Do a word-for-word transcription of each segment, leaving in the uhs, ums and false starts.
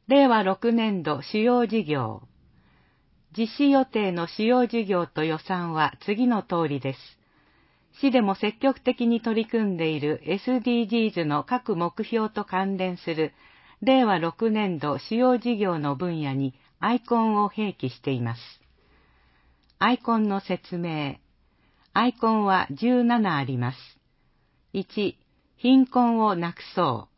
れいわろくねんど主要事業。実施予定の主要事業と予算は次の通りです。市でも積極的に取り組んでいる エスディージーズ の各目標と関連するれいわろくねんど主要事業の分野にアイコンを併記しています。アイコンの説明。アイコンはじゅうななあります。いち、貧困をなくそう。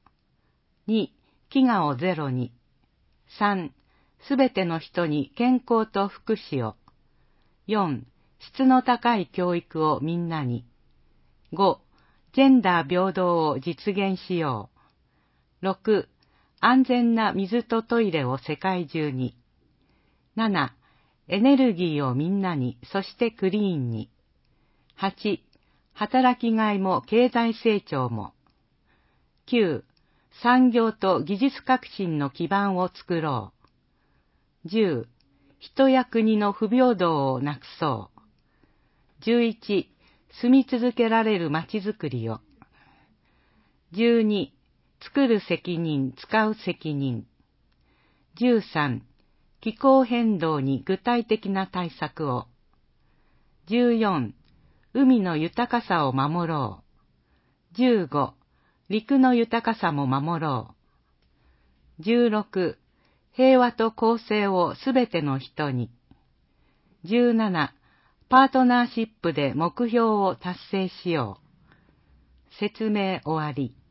に、飢餓をゼロに。さん、すべての人に健康と福祉を。よん、質の高い教育をみんなに。ご、ジェンダー平等を実現しよう。ろく、安全な水とトイレを世界中に。なな、エネルギーをみんなに、そしてクリーンに。はち、働きがいも経済成長も。きゅう、産業と技術革新の基盤を作ろう。じゅう、人や国の不平等をなくそう。じゅういち、住み続けられるまちづくりを。じゅうに、作る責任、使う責任。じゅうさん、気候変動に具体的な対策を。じゅうよん、海の豊かさを守ろう。じゅうご、陸の豊かさも守ろう。じゅうろく、平和と公正をすべての人に。じゅうなな、パートナーシップで目標を達成しよう。説明終わり。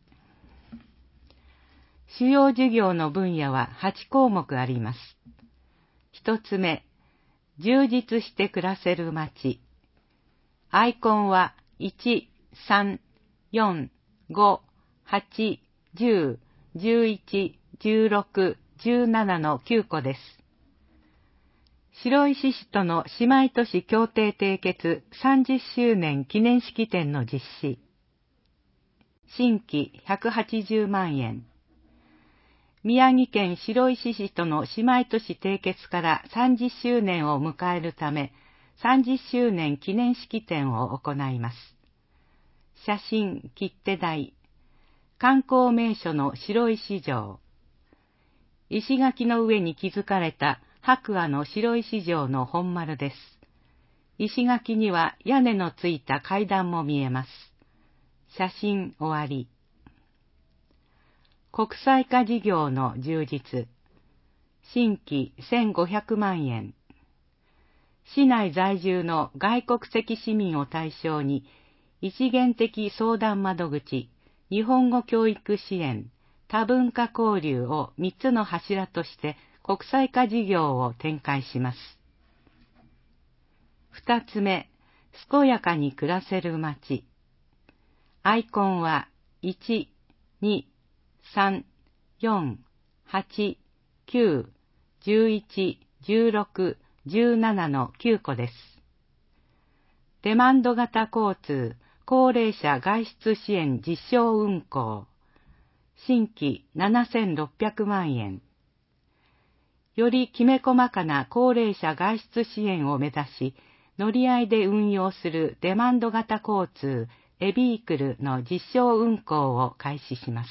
主要事業の分野ははちこうもくあります。一つ目、充実して暮らせる街。アイコンはいち、さん、よん、ご、はち、じゅう、じゅういち、じゅうろく、じゅうななのきゅうこです。白石市との姉妹都市協定締結さんじゅっしゅうねん記念式典の実施。新規ひゃくはちじゅうまんえん。宮城県白石市との姉妹都市締結からさんじゅっしゅうねんを迎えるため、さんじゅっしゅうねん記念式典を行います。写真、切手台。観光名所の白石城。石垣の上に築かれた白亜の白石城の本丸です。石垣には屋根のついた階段も見えます。写真終わり。国際化事業の充実。新規せんごひゃくまんえん。市内在住の外国籍市民を対象に、一元的相談窓口、日本語教育支援、多文化交流をみっつの柱として国際化事業を展開します。二つ目、健やかに暮らせる街。アイコンはいち、に、さん、よん、はち、きゅう、じゅういち、じゅうろく、じゅうななのきゅうこです。デマンド型交通、高齢者外出支援実証運行。新規ななせんろっぴゃくまんえん。よりきめ細かな高齢者外出支援を目指し、乗り合いで運用するデマンド型交通、エビークルの実証運行を開始します。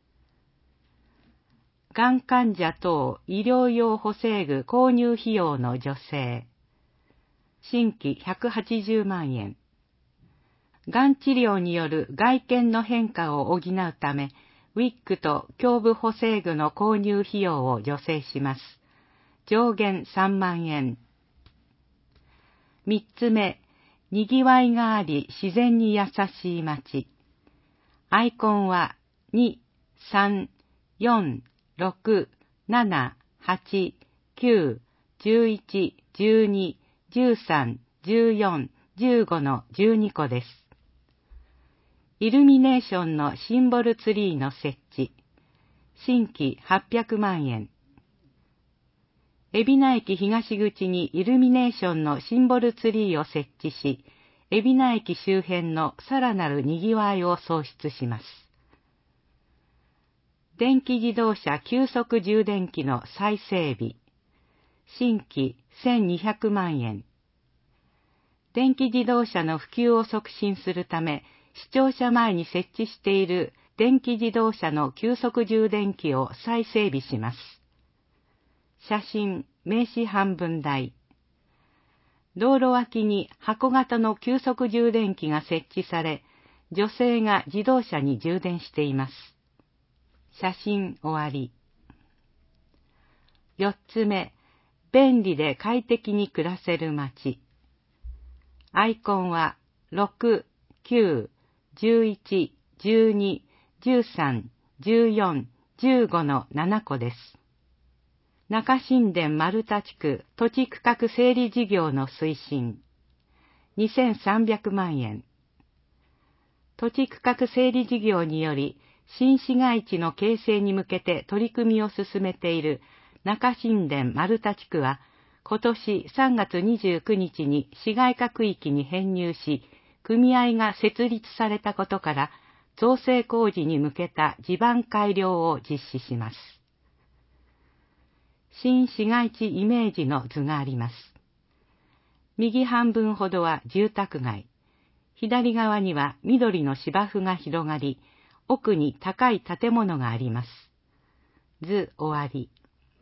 がん患者等医療用補正具購入費用の助成。新規ひゃくはちじゅうまんえん。がん治療による外見の変化を補うため、ウィッグと胸部補正具の購入費用を助成します。上限さんまんえん。三つ目、にぎわいがあり自然に優しい街。アイコンはに、さん、よん、ろく、なな、はち、きゅう、じゅういち、じゅうに、じゅうさん、じゅうよん、じゅうごのじゅうにこです。イルミネーションのシンボルツリーの設置。新規はっぴゃくまんえん。海老名駅東口にイルミネーションのシンボルツリーを設置し、海老名駅周辺のさらなるにぎわいを創出します。電気自動車急速充電器の再整備。新規せんにひゃくまんえん。電気自動車の普及を促進するため、市庁舎前に設置している電気自動車の急速充電器を再整備します。 写真、名刺半分台。道路脇に箱型の急速充電器が設置され、女性が自動車に充電しています。写真終わり。四つ目、便利で快適に暮らせる街。アイコンはろく、きゅう、じゅういち、じゅうに、じゅうさん、じゅうよん、じゅうごのななこです。中新田丸太地区土地区画整理事業の推進。にせんさんびゃくまんえん。土地区画整理事業により、新市街地の形成に向けて取り組みを進めている中新田丸太地区は、今年さんがつにじゅうくにちに市街化区域に編入し、組合が設立されたことから、造成工事に向けた地盤改良を実施します。新市街地イメージの図があります。右半分ほどは住宅街。左側には緑の芝生が広がり、奥に高い建物があります。図終わり。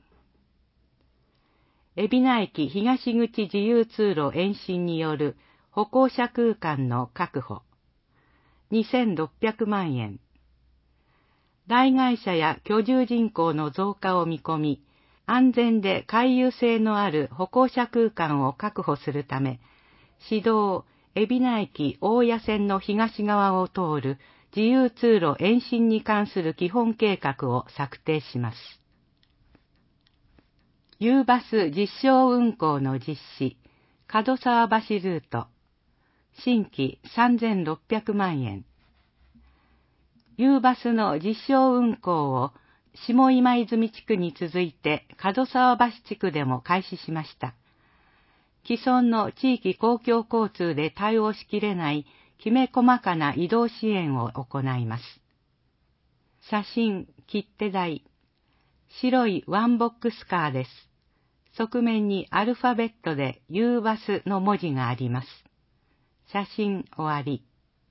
海老名駅東口自由通路延伸による歩行者空間の確保。にせんろっぴゃくまんえん。大会社や居住人口の増加を見込み、安全で回遊性のある歩行者空間を確保するため、市道海老名駅大谷線の東側を通る自由通路延伸に関する基本計画を策定します。U バス実証運行の実施、門沢橋ルート、新規さんぜんろっぴゃくまんえん。U バスの実証運行を下今泉地区に続いて門沢橋地区でも開始しました。既存の地域公共交通で対応しきれないきめ細かな移動支援を行います。写真、切手台。白いワンボックスカーです。側面にアルファベットで U バスの文字があります。写真終わり。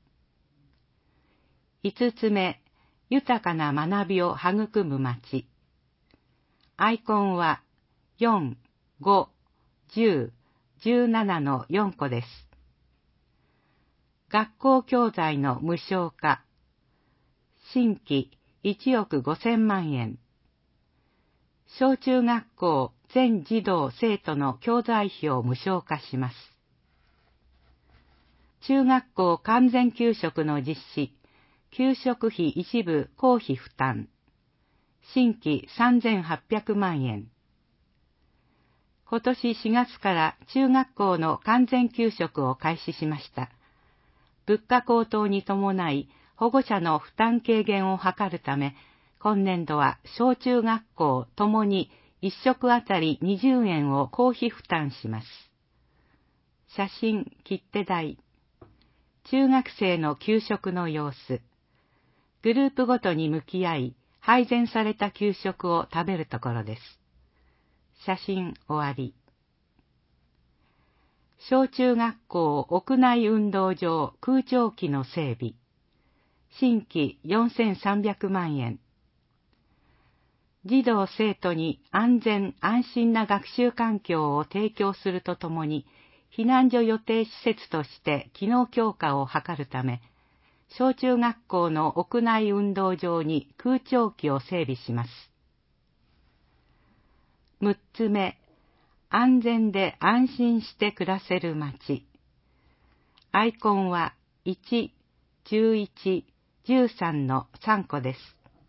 五つ目、豊かな学びを育む街。アイコンはよん、ご、じゅう、じゅうななのよんこです。学校教材の無償化。新規いちおくごせんまんえん。小中学校全児童生徒の教材費を無償化します。中学校完全給食の実施。給食費一部公費負担。新規さんぜんはっぴゃくまんえん。今年しがつから中学校の完全給食を開始しました。物価高騰に伴い保護者の負担軽減を図るため、今年度は小中学校ともに一食あたりにじゅうえんを公費負担します。写真、切手台。中学生の給食の様子。グループごとに向き合い、配膳された給食を食べるところです。写真終わり。小中学校屋内運動場空調機の整備。新規よんせんさんびゃくまんえん。児童生徒に安全安心な学習環境を提供するとともに、避難所予定施設として機能強化を図るため、小中学校の屋内運動場に空調機を整備します。六つ目、安全で安心して暮らせる街。アイコンはいち、じゅういち、じゅうさんのさんこです。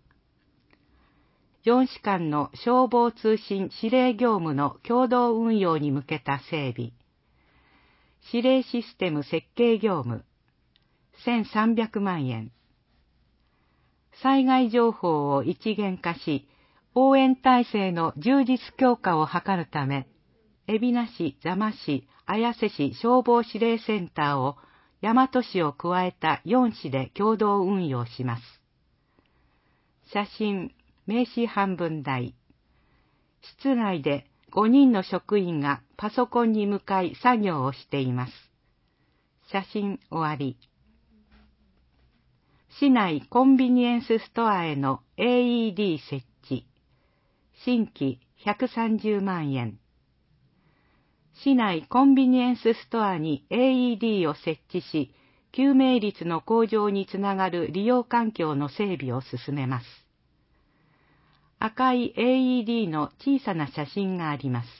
よんしかんの消防通信指令業務の共同運用に向けた整備。指令システム設計業務。せんさんびゃくまんえん。災害情報を一元化し、応援体制の充実強化を図るため、海老名市、座間市、綾瀬市消防指令センターを大和市を加えたよんしで共同運用します。写真、名刺半分台。室内でごにんの職員がパソコンに向かい作業をしています。写真終わり。市内コンビニエンスストアへの エーイーディー 設置。新規ひゃくさんじゅうまんえん。市内コンビニエンスストアに エーイーディー を設置し、救命率の向上につながる利用環境の整備を進めます。赤い エーイーディー の小さな写真があります。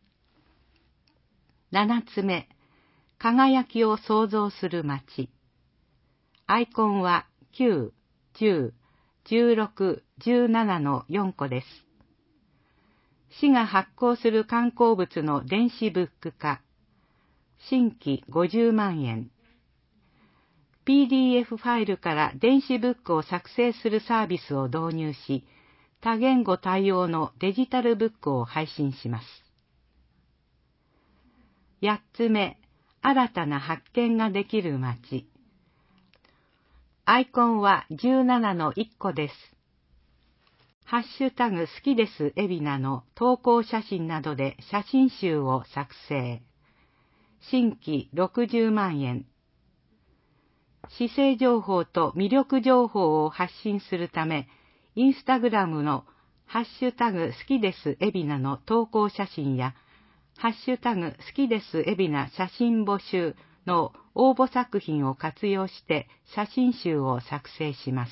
ななつめ、輝きを創造する街。アイコンはきゅう、じゅう、じゅうろく、じゅうななのよんこです。市が発行する観光物の電子ブック化。新規ごじゅうまんえん。ピーディーエフ ファイルから電子ブックを作成するサービスを導入し、多言語対応のデジタルブックを配信します。やっつめ、新たな発見ができる街。アイコンはじゅうななのいっこです。ハッシュタグ好きです海老名の投稿写真などで写真集を作成。新規ろくじゅうまんえん。市政情報と魅力情報を発信するため、インスタグラムのハッシュタグ好きです海老名の投稿写真や、ハッシュタグ好きです海老名写真募集の応募作品を活用して写真集を作成します。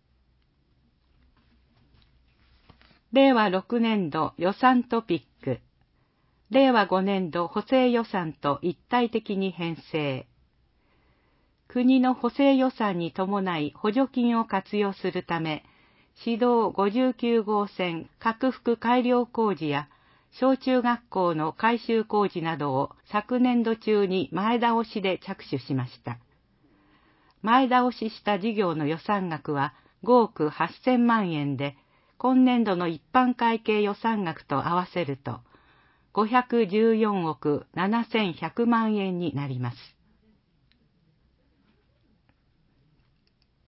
れいわろくねんど予算トピック。れいわごねんど補正予算と一体的に編成。国の補正予算に伴い補助金を活用するため、市道ごじゅうきゅうごうせん拡幅改良工事や小中学校の改修工事などを昨年度中に前倒しで着手しました。前倒しした事業の予算額はごおくはっせんまんえんで、今年度の一般会計予算額と合わせるとごひゃくじゅうよんおくななせんひゃくまんえんになります。